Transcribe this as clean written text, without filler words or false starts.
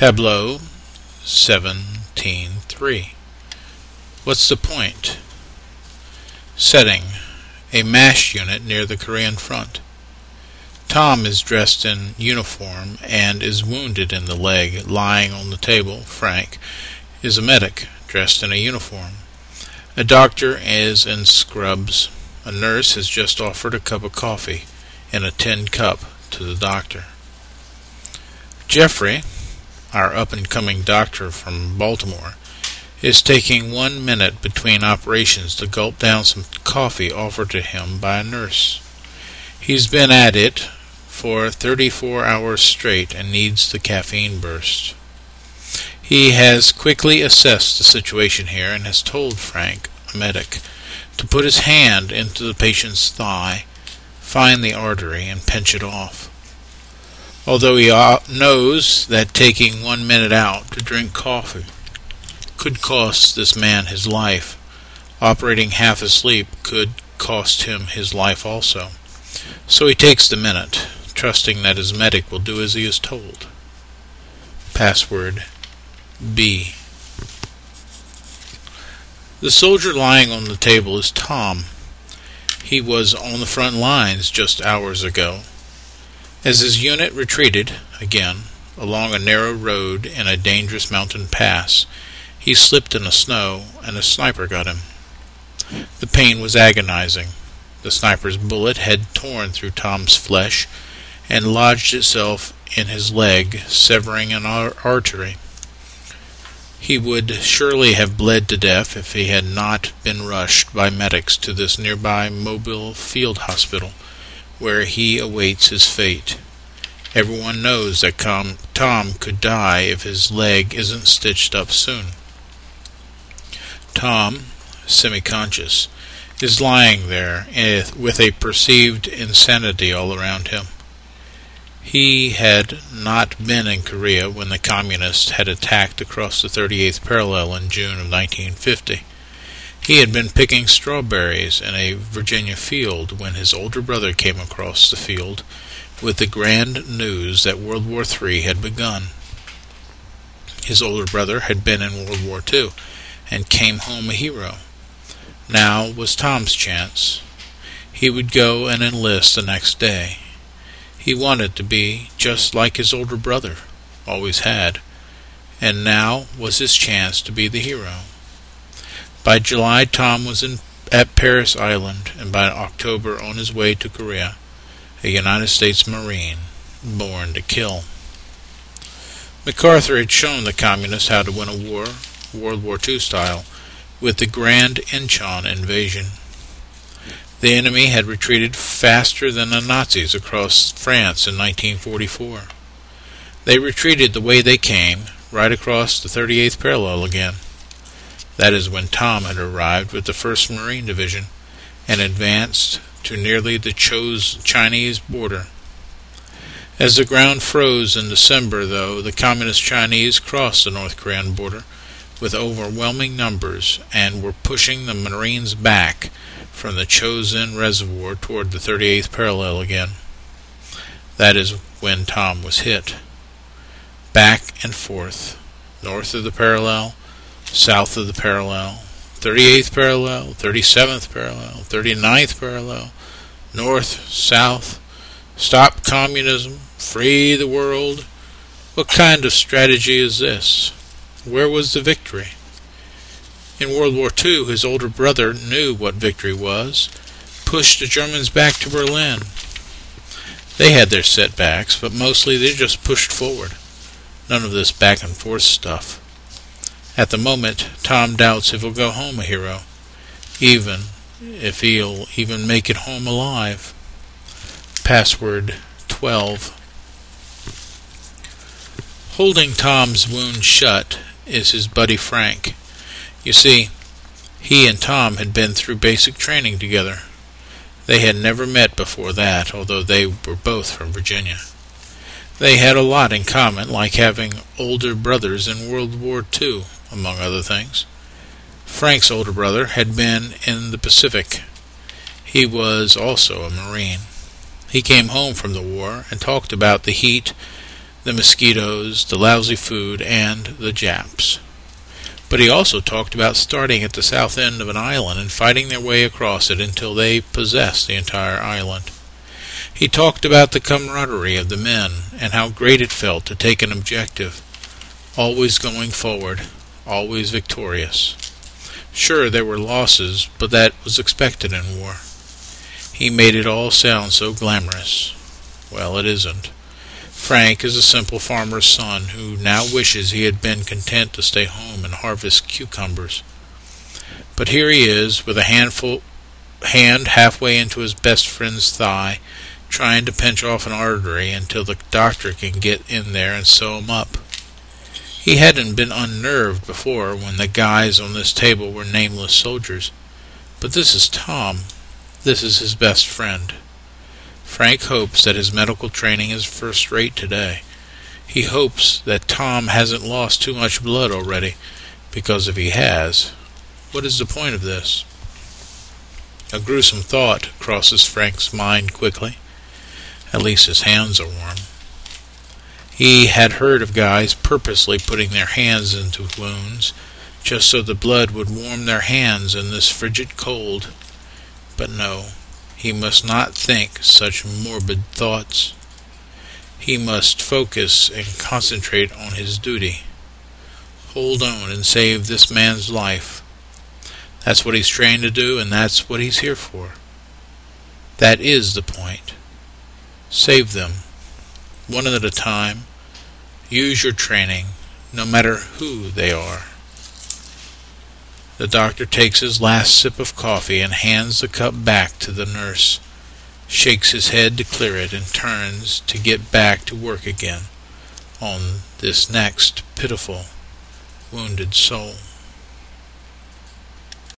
Tableau 17.3. What's the point? Setting: a MASH unit near the Korean front. Tom is dressed in uniform and is wounded in the leg. Lying on the table, Frank is a medic dressed in a uniform. A doctor is in scrubs. A nurse has just offered a cup of coffee in a tin cup to the doctor. Jeffrey, our up-and-coming doctor from Baltimore, is taking 1 minute between operations to gulp down some coffee offered to him by a nurse. He's been at it for 34 hours straight and needs the caffeine burst. He has quickly assessed the situation here and has told Frank, a medic, to put his hand into the patient's thigh, find the artery, and pinch it off. Although he knows that taking 1 minute out to drink coffee could cost this man his life, operating half asleep could cost him his life also. So he takes the minute, trusting that his medic will do as he is told. Password B. The soldier lying on the table is Tom. He was on the front lines just hours ago. As his unit retreated, again, along a narrow road in a dangerous mountain pass, he slipped in the snow and a sniper got him. The pain was agonizing. The sniper's bullet had torn through Tom's flesh and lodged itself in his leg, severing an artery. He would surely have bled to death if he had not been rushed by medics to this nearby mobile field hospital, where he awaits his fate. Everyone knows that Tom could die if his leg isn't stitched up soon. Tom, semi-conscious, is lying there with a perceived insanity all around him. He had not been in Korea when the Communists had attacked across the 38th parallel in June of 1950. He had been picking strawberries in a Virginia field when his older brother came across the field with the grand news that World War III had begun. His older brother had been in World War II and came home a hero. Now was Tom's chance. He would go and enlist the next day. He wanted to be just like his older brother, always had, and now was his chance to be the hero. By July, Tom was at Parris Island, and by October on his way to Korea, a United States Marine, born to kill. MacArthur had shown the Communists how to win a war, World War II style, with the Grand Incheon invasion. The enemy had retreated faster than the Nazis across France in 1944. They retreated the way they came, right across the 38th parallel again. That is when Tom had arrived with the 1st Marine Division and advanced to nearly the Chinese border. As the ground froze in December, though, the Communist Chinese crossed the North Korean border with overwhelming numbers and were pushing the Marines back from the Chosin Reservoir toward the 38th parallel again. That is when Tom was hit. Back and forth, north of the parallel, south of the parallel, 38th parallel, 37th parallel, 39th parallel, north, south, stop communism, free the world. What kind of strategy is this? Where was the victory? In World War II, his older brother knew what victory was, pushed the Germans back to Berlin. They had their setbacks, but mostly they just pushed forward. None of this back and forth stuff. At the moment, Tom doubts if he'll go home a hero, even if he'll even make it home alive. Password 12. Holding Tom's wound shut is his buddy Frank. You see, he and Tom had been through basic training together. They had never met before that, although they were both from Virginia. They had a lot in common, like having older brothers in World War II, among other things. Frank's older brother had been in the Pacific. He was also a Marine. He came home from the war and talked about the heat the mosquitoes, the lousy food, and the Japs. But he also talked about starting at the south end of an island and fighting their way across it until they possessed the entire island. He talked about the camaraderie of the men and how great it felt to take an objective, always going forward, always victorious. Sure, there were losses, but that was expected in war. He made it all sound so glamorous. Well, it isn't. Frank is a simple farmer's son who now wishes he had been content to stay home and harvest cucumbers. But here he is, with a hand halfway into his best friend's thigh, trying to pinch off an artery until the doctor can get in there and sew him up. He hadn't been unnerved before when the guys on this table were nameless soldiers. But this is Tom. This is his best friend. Frank hopes that his medical training is first-rate today. He hopes that Tom hasn't lost too much blood already, because if he has, what is the point of this? A gruesome thought crosses Frank's mind quickly. At least his hands are warm. He had heard of guys purposely putting their hands into wounds, just so the blood would warm their hands in this frigid cold. But no, he must not think such morbid thoughts. He must focus and concentrate on his duty. Hold on and save this man's life. That's what he's trained to do, and that's what he's here for. That is the point. Save them, one at a time. Use your training, no matter who they are. The doctor takes his last sip of coffee and hands the cup back to the nurse, shakes his head to clear it, and turns to get back to work again on this next pitiful, wounded soul.